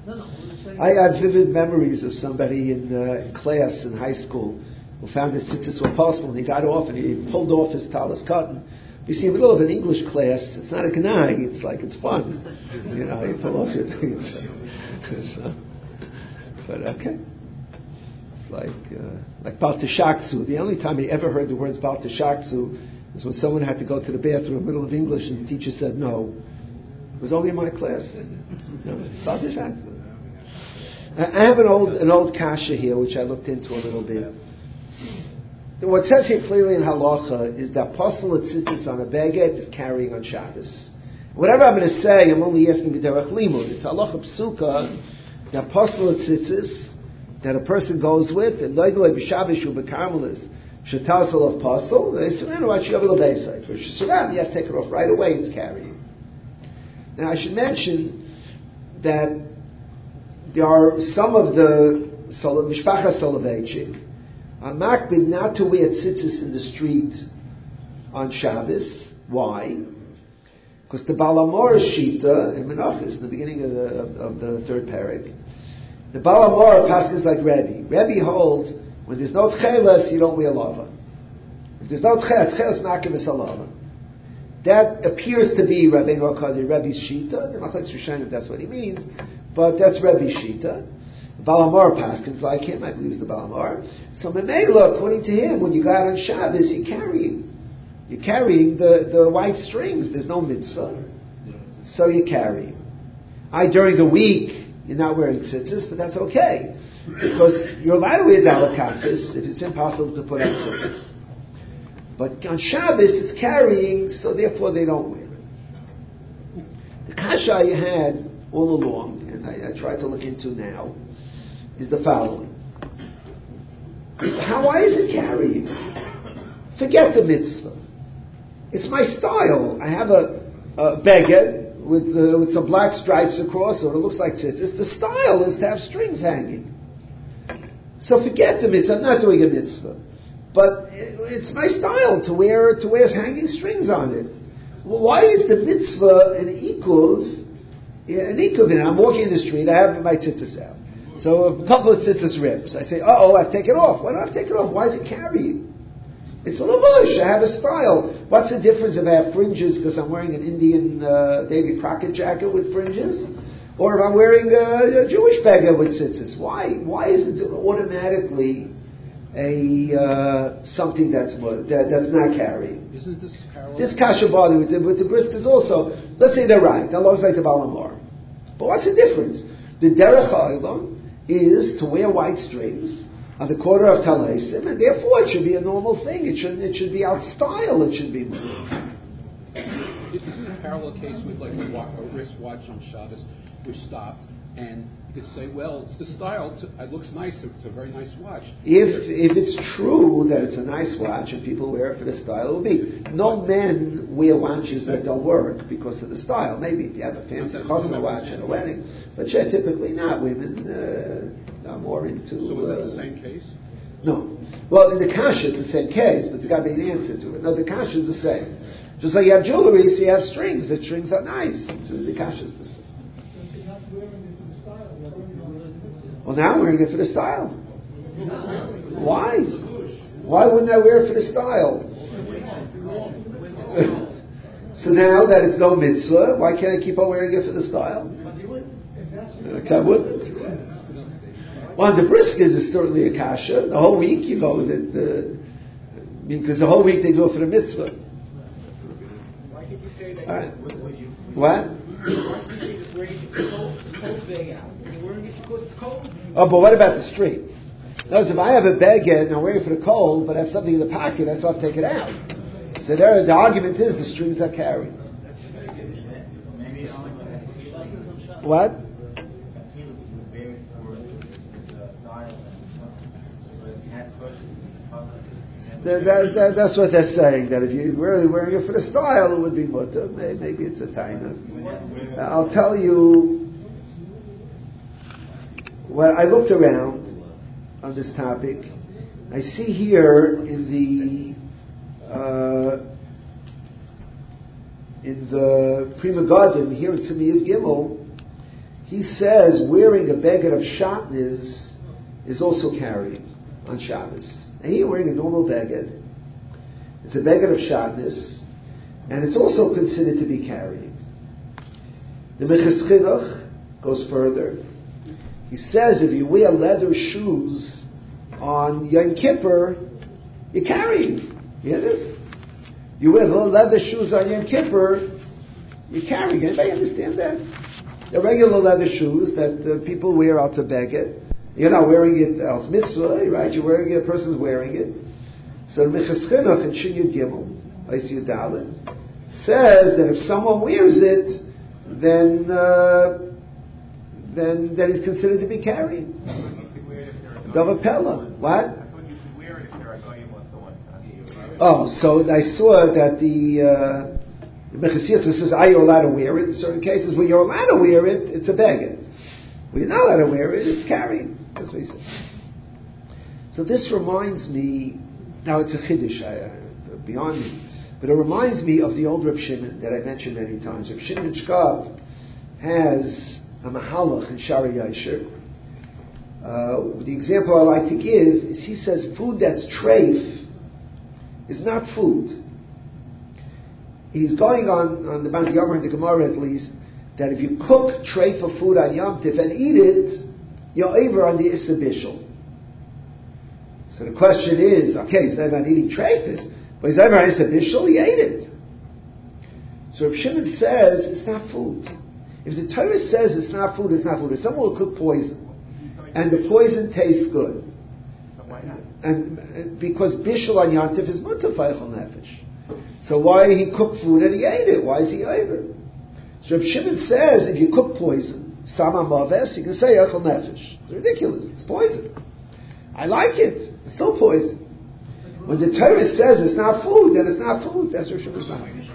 I have vivid memories of somebody in, uh, in class in high school who found his tzitzis were apostle, and he got off and he pulled off his talis cotton. You see, in the middle of an English class, it's not a gnai, it's like it's fun. You know, you pull off your things. So, but okay. Like uh, like Baal Teshaksu. The only time I ever heard the words Baal Teshaksu is when someone had to go to the bathroom in the middle of English and the teacher said no. It was only in my class. Baal Teshaksu. I have an old an old kasha here which I looked into a little bit. What says here clearly in halacha is that apostle tzitzis on a baguette is carrying on Shabbos. Whatever I'm going to say, I'm only asking b'derech limud. It's halacha psuka. The apostle tzitzis that a person goes with, and loydolei b'shabbos shu b'karmelis shetasel of apostle. They surround what you have a little beisai. For surround, you have to take it off right away. It's carrying. Now I should mention that there are some of the mishpacha Soloveitchik are makbid not to wear tzitzis in the street on Shabbos. Why? Because the Balamor Shita in Menachos, in the beginning of the, of, of the third parak, the Balamor passes like Rebbe. Rebbe holds when there's no tchelas, you don't wear lava. If there's no tchelas, tchelas makim is a lava. That appears to be Rabbeinu Akadi, Rebbe's Shita. The Machlokes Rishonim, that's what he means, but that's Rebbe's Shita. Balamor Paskins like him, I believe it's the Balamor. So Memela, according to him, when you go out on Shabbos, you're carrying. You're carrying the, the white strings. There's no mitzvah. So you carry. I, during the week, you're not wearing tzitzis, but that's okay. Because you're allowed to wear dalakafis if it's impossible to put on tzitzis. But on Shabbos, it's carrying, so therefore they don't wear it. The kasha you had all along, and I, I try to look into now, is the following. How, why is it carrying? Forget the mitzvah. It's my style. I have a, a baguette with uh, with some black stripes across, so it looks like tzitzis. The style is to have strings hanging. So forget the mitzvah. I'm not doing a mitzvah, but it, it's my style to wear to wear hanging strings on it. Well, why is the mitzvah an equal? An equal. I'm walking in the street. I have my tzitzis out. So a couple of tzitzis rips. I say, oh, I've taken it off. Why do I have to take it off? Why is it carrying? It's a lavush. I have a style. What's the difference if I have fringes because I'm wearing an Indian uh, Davy Crockett jacket with fringes? Or if I'm wearing uh, a Jewish beggar with tzitzis? Why? Why is it automatically a uh, something that's that, that's not carrying? Isn't this parallel? This kasha body with the, with the brisket is also, let's say they're right. That looks like the Balamor. But what's the difference? The derech ha'olam is to wear white strings on the quarter of Talaisim, and therefore it should be a normal thing. It should it should be out style. It should be moved. Isn't a parallel case with like a, wa- a wristwatch on Shabbos, which stopped, and you could say, well, it's the style. It's, it looks nice. It's a very nice watch. If if it's true that it's a nice watch and people wear it for the style, it will be. No men wear watches that don't work because of the style. Maybe if you have a fancy chosna watch at a wedding, but yeah, typically not. Women uh, are more into. So is that uh, the same case? No. Well, in the kasha, it's the same case, but there's got to be an answer to it. No, the kasha is the same. Just like you have jewelry, so you have strings. The strings are nice. So the kasha is the same. Well, now I'm wearing it for the style. Why? Why wouldn't I wear it for the style? So now that it's no mitzvah, why can't I keep on wearing it for the style? I wouldn't. Well, the brisket is certainly a kasha. The whole week you go with it, uh, because the whole week they go for the mitzvah. Why did you say that? All right. Would, would you What? Oh, but what about the streets? Notice if I have a beged and I'm waiting for the cold, but I have something in the pocket, I still have to take it out. So there, the argument is the strings are carried. What? That, that, that, that's what they're saying, that if you're really wearing it for the style, it would be mutter. Maybe it's a taina. I'll tell you, when I looked around on this topic, I see here in the uh, in the Pri Megadim, here in Simiyud Gimel, he says wearing a beged of shatnez is also carrying on Shabbos. And here wearing a normal beged. It's a beged of shatnez, and it's also considered to be carrying. The Meches Chinuch goes further. He says if you wear leather shoes on Yom Kippur, you're carrying. You hear this? You wear little leather shoes on Yom Kippur, you're carrying. Anybody understand that? The regular leather shoes that uh, people wear out to beged. You're not wearing it out mitzvah, right? You're wearing it, a person's wearing it. So Meches Chinuch in Shin Yud Gimel, Eis Yud Dalet, says that if someone wears it, then uh, then then he's considered to be carrying. Davar Pella. What? I thought you should wear it if you're a goyim or so on. Oh, so I saw that the uh, Meches Yitzchak says, are you allowed to wear it? In certain cases, when you're allowed to wear it, it's a beged. When you're not allowed to wear it, it's carrying. That's what he says. So this reminds me, now it's a chiddush, I, uh, beyond me, but it reminds me of the old Reb Shimon that I mentioned many times. Reb Shimon Shkab has a mahalach in Shari Yasher. Uh, the example I like to give is he says food that's treif is not food. He's going on, on the Bank Yomer and the Gemara at least, that if you cook treif of food on Yom Tif and eat it, you're over on the Issa Bishul. So the question is, okay, he's over on eating treifus, but he's over on Issa Bishul, he ate it. So Reb Shimon says it's not food. If the Torah says it's not food, it's not food. If someone will cook poison, and the poison tastes good, and, and because Bishul on Yom Tif is mutar feichel nefesh, so why he cooked food and he ate it? Why is he over? So Reb Shimon says if you cook poison, Sama Maves, you can say Echel Nefesh. It's ridiculous. It's poison. I like it. It's still poison. When the Torah says it's not food, then it's not food. That's what Shimon saying.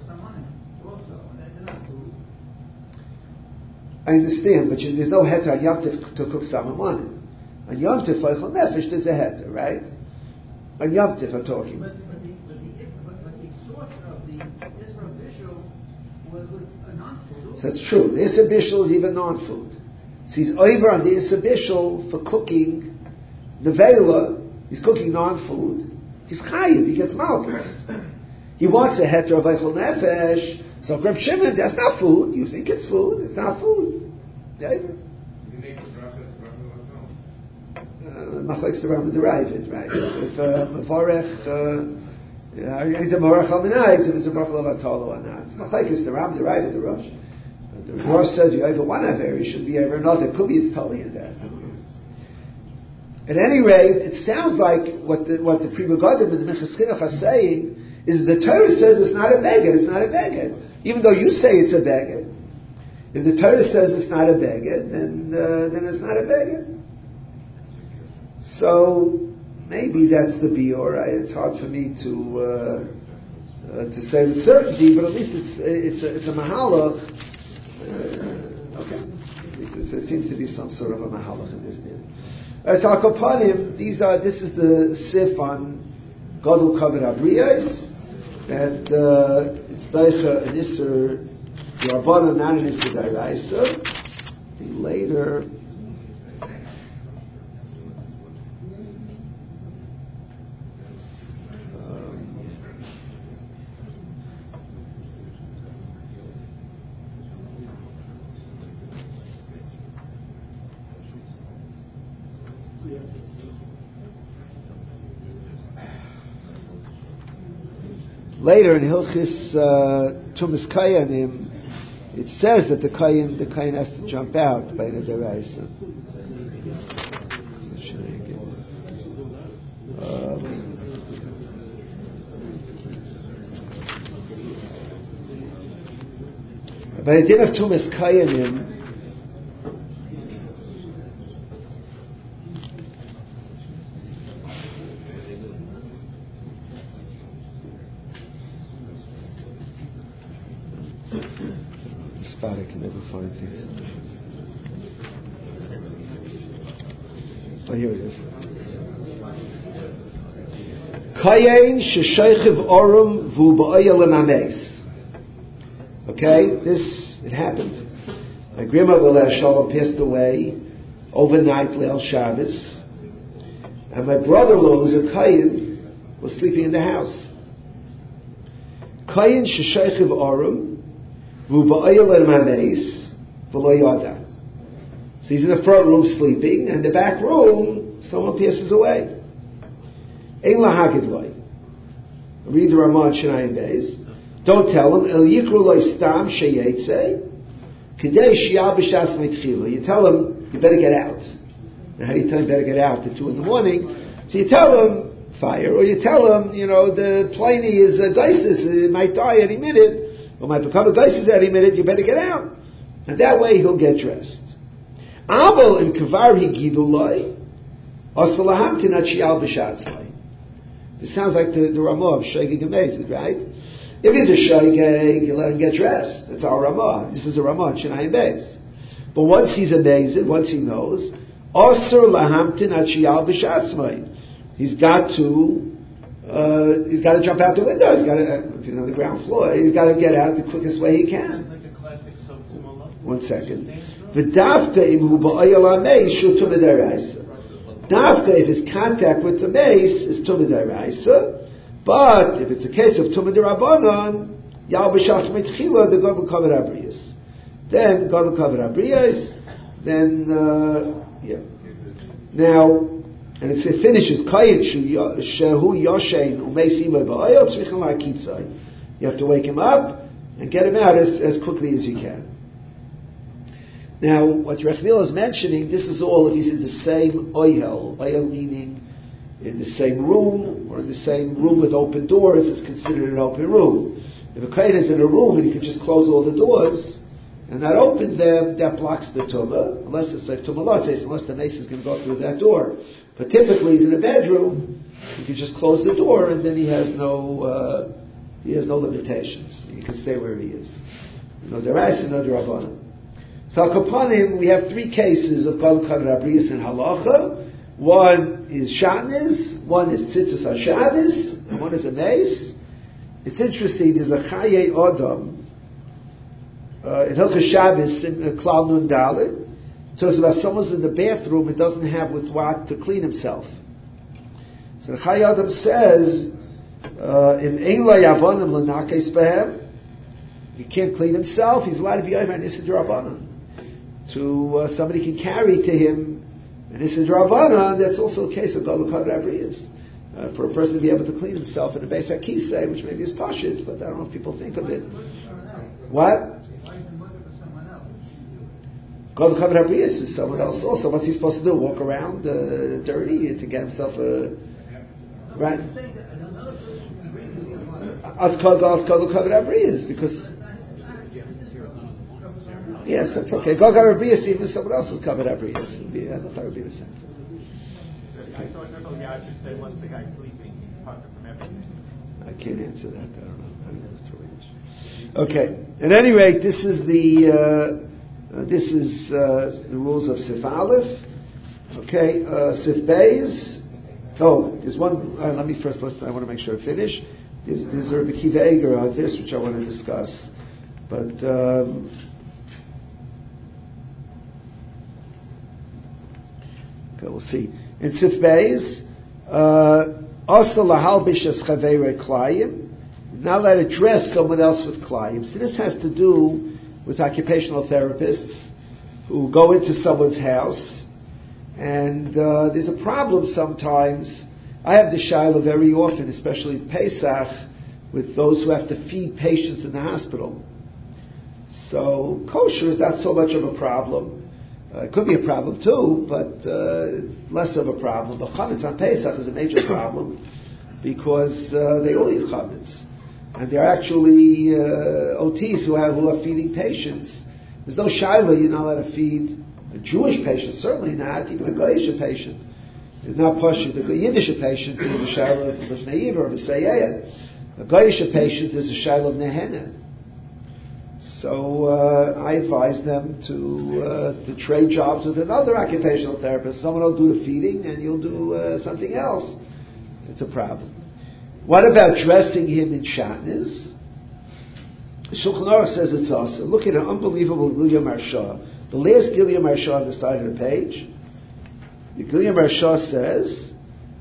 I understand, but you, there's no heter on Yom Tif to cook Sama Manim. On Yom Tif, Echel Nefesh, there's a heter, right? On Yom Tif, I'm talking. But, but, the, but, the, but, but the source of the Israel Bishul was, was a non-food. So that's true. The Issa Bishul is even non-food. So he's over on the Issa Bishul for cooking nevela. He's cooking non-food. He's chayiv. He gets malchus. He wants a heter of Eichel Nefesh. So Reb Shimon, that's not food. You think it's food. It's not food. Yeah. Machlekes the Rambam derive it, right? If Mavorech, it's a Mavorech al Minai, if it's a Mavorech al Vatolo or not. Machlekes the Rambam derive it, the Rosh. The Rosh says you over one aver, you should be over another. It could be it's totally in that. At any rate, it sounds like what the what the Pri Megadim and the Meches Chinuch are saying is the Torah says it's not a beged, it's not a beged. Even though you say it's a beged, if the Torah says it's not a beged, then uh, then it's not a beged. So maybe that's the biur. It's hard for me to uh, uh, to say with certainty, but at least it's it's a, it's a mahalach. Uh, okay, there seems to be some sort of a mahalach in this deal. Uh, so Akopanim, these are this is the sif on Gadol Kavod Abriyos that uh, it's daicha an iser Rabbanan, not an iser daraisa. Later. Later in Hilchis uh, Tumas Kayanim, it says that the kohen the kohen has to jump out by the deraisa. Um, but it did have tumas kohenim. Spot I can never find things. Oh, here it is. Kayin sheshoichiv orum vu ba'oyel emames. Okay, this it happened. My grandmother Shalom passed away overnight Leil Shabbos, and my brother-in-law, who's a kayin, was sleeping in the house. Kayin sheshoichiv orum. So he's in the front room sleeping, and the back room, someone passes away. Read the Ramah Shnayim Beis. Don't tell him. You tell him, you better get out. Now, how do you tell him you better get out at two in the morning? So you tell him, fire, or you tell him, you know, the pliny is a geisis, it might die any minute. Or might become a geisis any minute, you better get out. And that way he'll get dressed. Abel in kavar higidulai, asalahamtin achial b'shatzai. This sounds like the, the Ramah of Shogeg Amazed, right? If he's a Shogeg, you let him get dressed. That's our Ramah. This is a Ramah, Shnayim Beis. But once he's amazed, once he knows, asur lahamtin achial b'shatzai. He's got to Uh, he's got to jump out the window. He's got to, uh, if he's on the ground floor, he's got to get out the quickest way he can. Like a classic Sotsumola. One second. V'davka imhu ba'ayel ha'meis shu tumah d'oraisa. Davka, if his contact with the mace is tumah d'oraisa, but if it's a case of tumah d'rabanan, yal b'shas mitchila, the god will cover abriyas. Then the god will cover abriyas. Then uh, yeah. Now. And it finishes, you have to wake him up and get him out as, as quickly as you can. Now, what Rechmil is mentioning, this is all if he's in the same oyel, oyel meaning in the same room, or in the same room with open doors is considered an open room. If a kohen is in a room and he can just close all the doors, and not open them, that blocks the tumah, unless it's like tumah lotes, unless the mace is going to go through that door. But typically, he's in a bedroom. You can just close the door, and then he has no uh, he has no limitations. He can stay where he is. No deraisa, no derabbanan. So upon him, we have three cases of Gadol Kaver Abriyos in halacha. One is shatnez, one is tzitzis hashabbos, and one is a mace. It's interesting. There's a Chaye Adam. Uh, in Hilchos Shabbos, in uh, Klal Nun Dalet, it talks about someone's in the bathroom and doesn't have with what to clean himself. So the Chai Adam says, "In Ein La Yavonim L'Nakes Behem," he can't clean himself. He's allowed to be over an Issa D'Rabbanan. To uh, somebody can carry to him an Issa D'Rabbanan. That's also a case of Gadol Kaver Abriyos. Uh, for a person to be able to clean himself in a Beis HaKisei, which maybe is pashut, but I don't know if people think of it. What? Gadol Kaver Abriyos is someone else also. What's he supposed to do? Walk around uh, dirty to get himself a right? As Gadol Kaver Abriyos, because yes, that's okay. Gadol Kaver Abriyos, even if someone else is Kaver Abriyos, I thought that would be the same. I thought the guy should say once the guy's sleeping, he's apart from everything. I can't answer that. I don't know. I don't know the range. Okay. At any rate, this is the. Uh, Uh, this is uh, the rules of Sif Aleph. Okay, uh, Sif Beis. Oh, there's one. Uh, let me first. Let's, I want to make sure I finish. There's, there's Rabbi Kiva Eger on this, which I want to discuss. But um, okay, we'll see. In Sif Beis, Asa lahalbish es chavei klayim. Not allowed to dress someone else with klayim. So this has to do with occupational therapists who go into someone's house, and uh, there's a problem sometimes. I have the shaila very often, especially Pesach, with those who have to feed patients in the hospital. So kosher is not so much of a problem. Uh, it could be a problem too, but uh, it's less of a problem. But chametz on Pesach is a major problem because uh, they all eat chametz, and they're actually uh, O Ts who have who are feeding patients. There's no shaila you're not allowed to feed a Jewish patient, certainly not, even a Goyish patient. It's not pashut. A Yiddish patient is a shaila of Lifnei Iver or V'Seyeya. A Goyish patient is a shaila of Nehena. So uh, I advise them to uh, to trade jobs with another occupational therapist. Someone will do the feeding and you'll do uh, something else. It's a problem. What about dressing him in shatnez? Shulchan Aruch says it's also. Look at an unbelievable Gilya Marsha. The last Gilya Marsha on the side of the page. The Gilya Marsha says,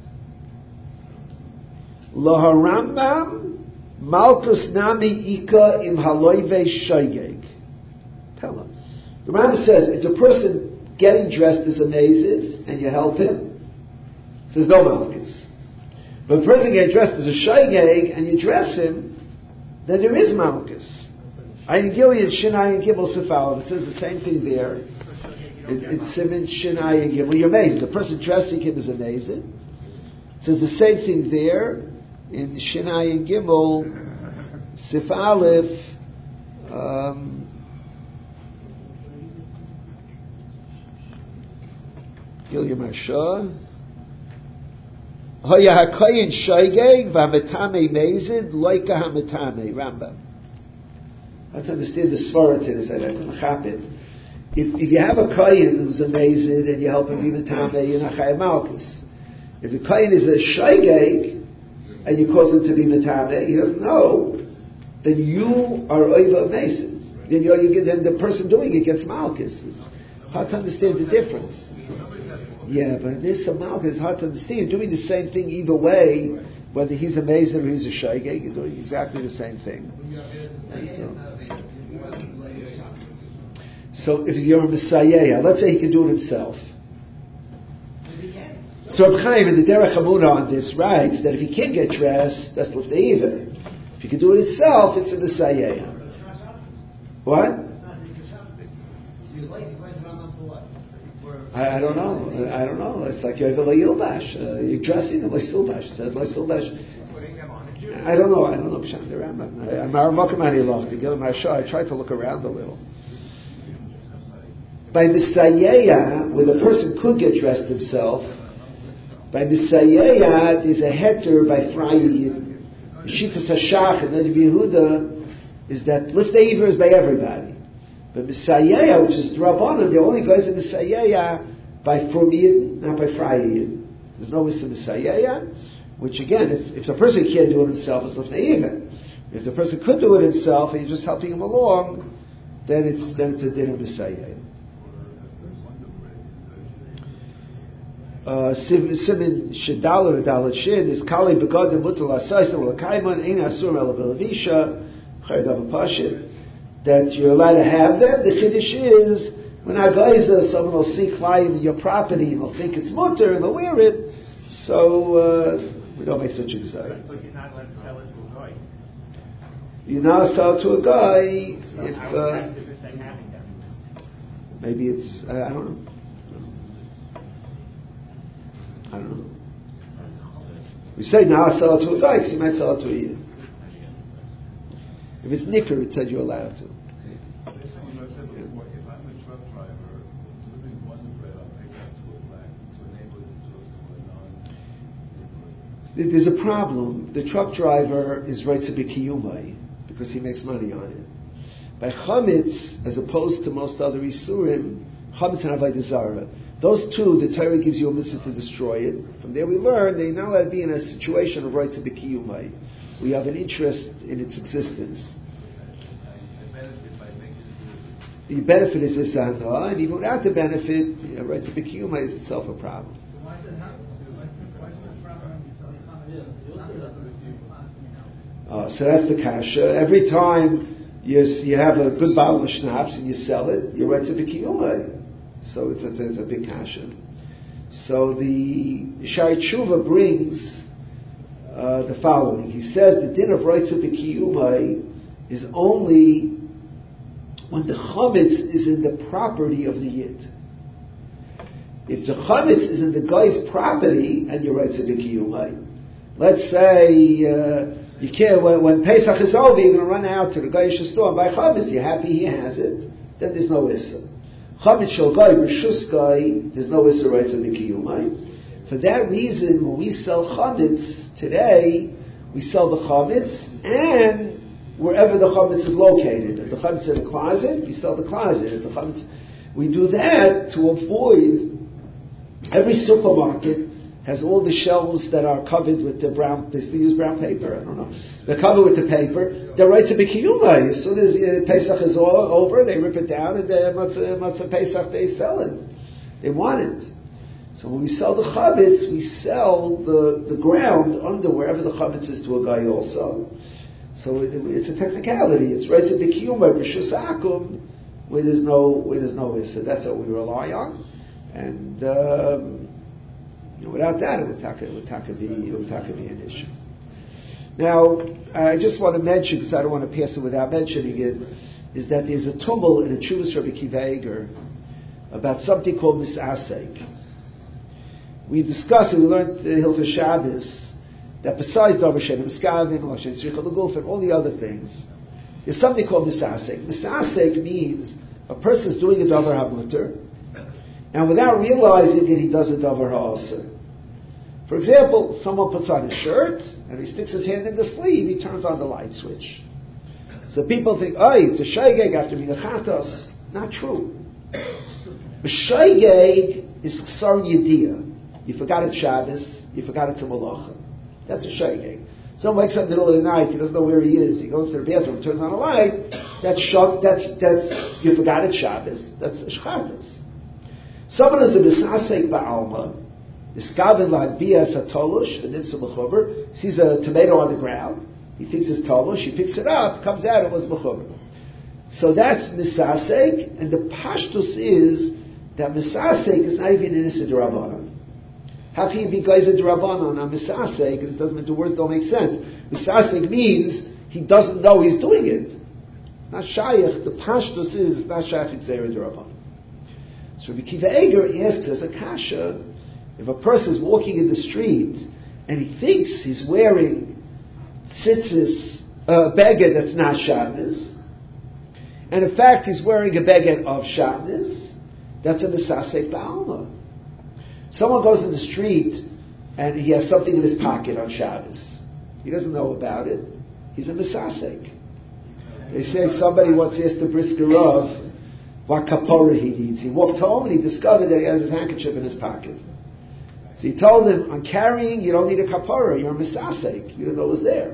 Laharambam Malkus Nami Ika Im Haloive Shaygeg. Tell him. The Rambam says, if the person getting dressed is amazing and you help him, says no Malkus. But if the person getting dressed is a Shaygeg and you dress him, then there is Malkus. Ayin Gilead Shin Ayin Gimel Sefal. It says the same thing there. It, it's Siman Shin Ayin Gimel. You're amazed. The person dressing him is amazing. It says the same thing there in Shin Ayin Gimel Sif Aleph. Um, Gilya Marsha. Hoya Hakoyin Shaygeg Vametame Mezid Loika Hametame Rambam. Let's understand the svara to this. I couldn't chap it. If, if you have a kohen who's amazing and you help him be metame, you're not chayav malchus. If the kohen is a shaygeg and you cause him to be metame, he doesn't know, then you are oiva amazing. Then you, you get, then the person doing it gets malchus. It's hard to understand the difference. Yeah, but this a malchus is hard to understand. You're doing the same thing either way, whether he's amazing or he's a shaygeg. You're doing exactly the same thing. So if you're a Messiah, let's say he can do it himself. So Reb Chaim in the Derech Hamuna on this writes that if he can't get dressed, that's Lifnei Iver. If he can do it himself, it's a Messiah. What? I, I don't know. I don't know. It's like you're Yilbash. Uh, you're dressing him like Silbash. It says like Silbash. I don't know. I don't know. Pshat the Rambam. I'm Aramokamani Loch. The Gilad Marsha. I tried to look around a little. By Messiah, where the person could get dressed himself, by Messiah, there's a heter by Frayid. Shitas Hashach and Nadi Yehuda is that Lifnei Iver is by everybody. But Messiah, which is Drabanan, the only guys in Messiah by Frumiyid, not by Frayid. There's no Missa Messiah, which again, if, if the person can't do it himself, it's Lifnei Iver. If the person could do it himself and you're just helping him along, then it's then it's a din of Messiah. Simin Shedaler Dalet Shin is Kali Begadim Mutal Asaisa Lakaiman Ein Asur Elabelavisha Chaydav Pashit, that you're allowed to have them. The Chiddush is when Agaiza, someone will see Klayim in your property and they'll think it's mutter and they'll wear it. So uh, we don't make such a desire. So you're not allowed to sell it to a guy. You're not sell to a guy So if how uh, effective is that having them? maybe it's uh, I don't know. I don't know. We say now I sell it to a guy because you might sell it to a yid. If it's nicker, it said you're allowed to. There's a problem. The truck driver is right to be kiyumai because he makes money on it. By chametz, as opposed to most other isurim, chametz and avodah zarah, those two, the Torah gives you a mitzvah to destroy it. From there we learn they're not allowed to be in a situation of right to be kiyumai. We have an interest in its existence. The benefit is this anah, and even without the benefit, you know, right to be kiyumai is itself a problem. Uh, so that's the kasha. Every time you, you have a good bottle of schnapps and you sell it, you're right to be kiyumai. So it's a, it's a big kasha. So the Shari Tshuva brings uh, the following. He says the din of right to be kiyumai is only when the chametz is in the property of the yid. If the chametz is in the guy's property and you're right to the kiyumai, let's say uh, you can't when, when Pesach is over, you're going to run out to the guy's store and buy chametz. You're happy he has it, then there's no issa. Chametz shel guy b'shus guy, there's no issa right to the kiyumai. For that reason, when we sell chametz today, we sell the chametz and wherever the chametz is located. If the chametz is in the closet, we sell the closet. If the chametz, we do that to avoid. Every supermarket has all the shelves that are covered with the brown. They still use brown paper. I don't know. They're covered with the paper. They're right to be kiyuma. As soon as uh, Pesach is all over, they rip it down, and the matzah, matzah Pesach they sell it. They want it. So when we sell the chametz, we sell the, the ground under wherever the chametz is to a guy also. So it, it's a technicality. It's right to be kiyuma b'shus akum where there's no where there's no issa. That's what we rely on, and um, you know, without that, it would taka it would taka be it would taka be an issue. Now, I just want to mention, because I don't want to pass it without mentioning it, is that there's a tumble in a Chuvas Rabbi Akiva Eiger about something called misasek. We discussed it. We learned the Hilchos Shabbos that besides Davar Shein Miskavin, Lashon Tzricha L'Guf, and all the other things, there's something called misasek. Misasek means a person is doing a Davar HaMuter, and without realizing it, he does a Davar HaAser. For example, someone puts on a shirt, and he sticks his hand in the sleeve, he turns on the light switch. So people think, oh, it's a shaygeg after being a chatos. Not true. A shaygeg is chsar yediyah. You forgot it Shabbos, you forgot it to Malacha. That's a shaygeg. Someone wakes up in the middle of the night, he doesn't know where he is, he goes to the bathroom, turns on a light, that's shak, that's, that's, you forgot it Shabbos, that's a shchatos. Someone is a misasek ba'alma, iskaven la'adbiyas hatolush, and nimsa mechuber, sees a tomato on the ground, he thinks it's tolush, he picks it up, comes out, it was mechuber. So that's misasek, and the pashtus is that misasek is not even in issa d'Rabbanan. How can you be geyser d'Rabbanan on misasek? It doesn't. The words don't make sense. Misasek means he doesn't know he's doing it. It's not shayach. The pashtus is it's not shayach geyser d'Rabbanan. So Rabbi Akiva Eiger asks us a kasha: if a person is walking in the street and he thinks he's wearing tzitzis, a beged that's not Shabbos, and in fact he's wearing a beged of Shabbos, that's a misasek ba'alma. Someone goes in the street and he has something in his pocket on Shabbos. He doesn't know about it. He's a misasek. They say somebody once asked the Brisker Rav what kapora he needs. He walked home and he discovered that he has his handkerchief in his pocket. So he told him, on carrying, you don't need a kapora. You're a misasek. You don't know it was there.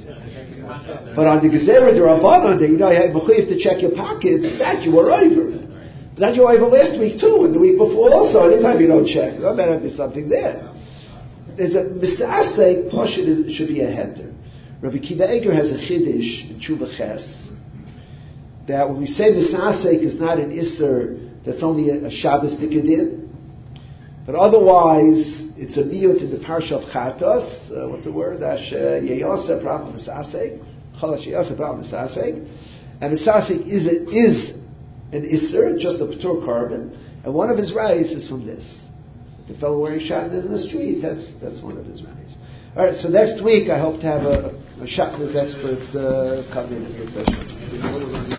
But on the Gezerah d'Rabbanan, you know, you have to check your pockets. That you were over. But that you were over last week too, and the week before also. Anytime you don't check, no matter if there's something there. There's a misasek portion is should be a heter. Rabbi Akiva Eiger has a chiddush in Tshuva Ches that when we say misasek is not an isser, that's only a, a Shabbos dikadin, but otherwise it's a miyut in the parsha of Chatos. Uh, what's the word? Ash yeyasa problem misasek, chalash yeyasa problem misasek, and misasek is a, is an isser, just a p'tur carbon, and one of his rights is from this. The fellow wearing shatnez in the street, that's that's one of his rights. All right, so next week I hope to have a, a shatnez expert uh, come in and give session.